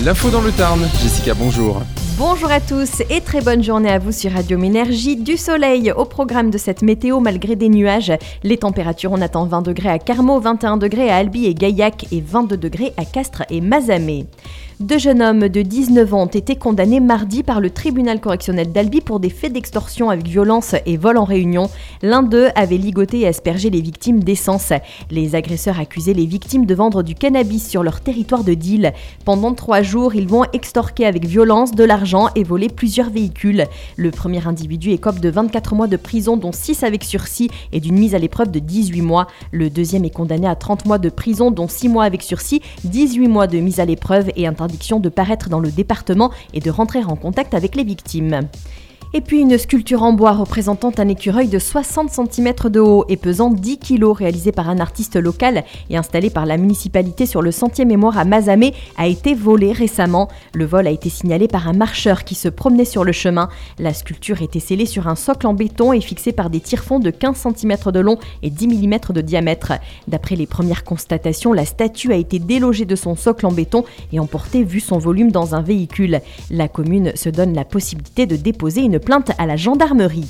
L'info dans le Tarn. Jessica, bonjour. Bonjour à tous et très bonne journée à vous sur Radio Ménergie. Du soleil au programme de cette météo malgré des nuages. Les températures, on attend 20 degrés à Carmaux, 21 degrés à Albi et Gaillac et 22 degrés à Castres et Mazamet. Deux jeunes hommes de 19 ans ont été condamnés mardi par le tribunal correctionnel d'Albi pour des faits d'extorsion avec violence et vol en réunion. L'un d'eux avait ligoté et aspergé les victimes d'essence. Les agresseurs accusaient les victimes de vendre du cannabis sur leur territoire de deal. Pendant 3 jours, ils vont extorquer avec violence de l'argent et voler plusieurs véhicules. Le premier individu écope de 24 mois de prison, dont 6 avec sursis et d'une mise à l'épreuve de 18 mois. Le deuxième est condamné à 30 mois de prison, dont 6 mois avec sursis, 18 mois de mise à l'épreuve et interdiction de paraître dans le département et de rentrer en contact avec les victimes. Et puis une sculpture en bois représentant un écureuil de 60 cm de haut et pesant 10 kg réalisée par un artiste local et installée par la municipalité sur le sentier mémoire à Mazamet a été volée récemment. Le vol a été signalé par un marcheur qui se promenait sur le chemin. La sculpture était scellée sur un socle en béton et fixée par des tire-fonds de 15 cm de long et 10 mm de diamètre. D'après les premières constatations, la statue a été délogée de son socle en béton et emportée vu son volume dans un véhicule. La commune se donne la possibilité de déposer une plainte à la gendarmerie.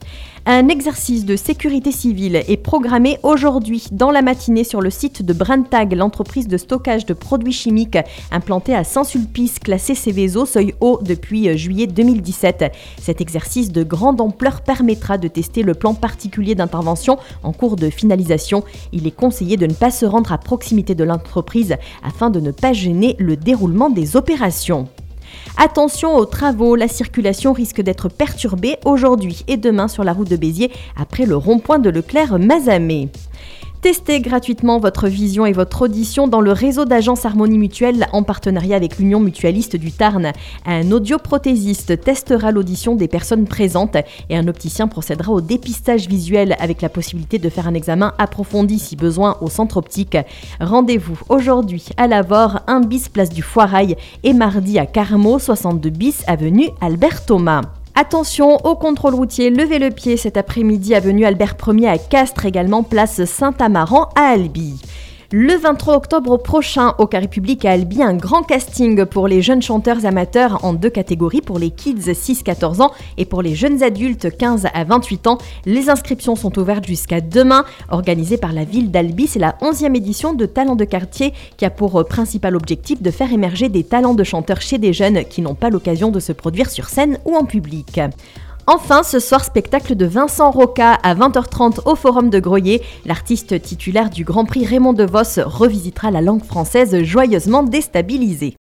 Un exercice de sécurité civile est programmé aujourd'hui dans la matinée sur le site de Brandtag, l'entreprise de stockage de produits chimiques implantée à Saint-Sulpice, classée Céveso, seuil haut depuis juillet 2017. Cet exercice de grande ampleur permettra de tester le plan particulier d'intervention en cours de finalisation. Il est conseillé de ne pas se rendre à proximité de l'entreprise afin de ne pas gêner le déroulement des opérations. Attention aux travaux, la circulation risque d'être perturbée aujourd'hui et demain sur la route de Béziers après le rond-point de Leclerc-Mazamet. Testez gratuitement votre vision et votre audition dans le réseau d'agences Harmonie Mutuelle en partenariat avec l'Union Mutualiste du Tarn. Un audioprothésiste testera l'audition des personnes présentes et un opticien procédera au dépistage visuel avec la possibilité de faire un examen approfondi si besoin au centre optique. Rendez-vous aujourd'hui à Lavore, 1 bis place du Foirail et mardi à Carmaux, 62 bis avenue Albert Thomas. Attention au contrôle routier, levez le pied cet après-midi avenue Albert Ier à Castres, également place Saint-Amaran à Albi. Le 23 octobre prochain, au Carré Public à Albi, un grand casting pour les jeunes chanteurs amateurs en 2 catégories, pour les kids 6-14 ans et pour les jeunes adultes 15 à 28 ans. Les inscriptions sont ouvertes jusqu'à demain. Organisée par la ville d'Albi, c'est la 11e édition de Talents de quartier qui a pour principal objectif de faire émerger des talents de chanteurs chez des jeunes qui n'ont pas l'occasion de se produire sur scène ou en public. Enfin, ce soir, spectacle de Vincent Roca à 20h30 au Forum de Groyer. L'artiste titulaire du Grand Prix Raymond DeVos revisitera la langue française joyeusement déstabilisée.